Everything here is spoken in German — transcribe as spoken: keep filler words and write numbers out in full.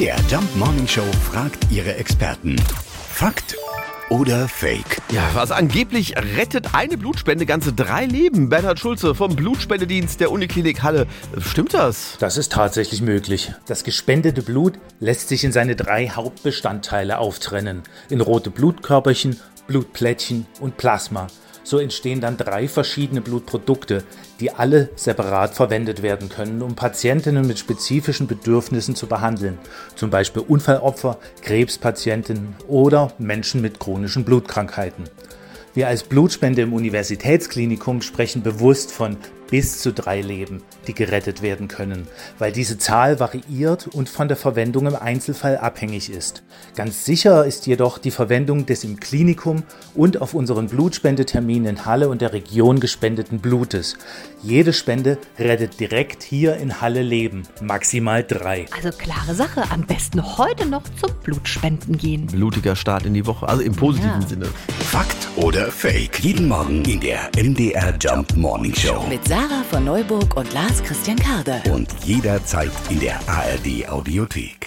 der Jump Morning Show fragt ihre Experten. Fakt oder Fake? Ja, was angeblich rettet eine Blutspende ganze drei Leben. Bernhard Schulze vom Blutspendedienst der Uniklinik Halle. Stimmt das? Das ist tatsächlich möglich. Das gespendete Blut lässt sich in seine drei Hauptbestandteile auftrennen. In rote Blutkörperchen, Blutplättchen und Plasma. So entstehen dann drei verschiedene Blutprodukte, die alle separat verwendet werden können, um Patientinnen mit spezifischen Bedürfnissen zu behandeln. Zum Beispiel Unfallopfer, Krebspatientinnen oder Menschen mit chronischen Blutkrankheiten. Wir als Blutspende im Universitätsklinikum sprechen bewusst von bis zu drei Leben, die gerettet werden können, weil diese Zahl variiert und von der Verwendung im Einzelfall abhängig ist. Ganz sicher ist jedoch die Verwendung des im Klinikum und auf unseren Blutspendeterminen in Halle und der Region gespendeten Blutes. Jede Spende rettet direkt hier in Halle Leben, maximal drei. Also klare Sache, am besten heute noch zum Blutspenden gehen. Blutiger Start in die Woche, also im positiven Ja. Sinne. Fakt oder Fake? Jeden Morgen in der M D R Jump Morning Show. Mit Sarah von Neuburg und Lars Christian Karde. Und jederzeit in der A R D Audiothek.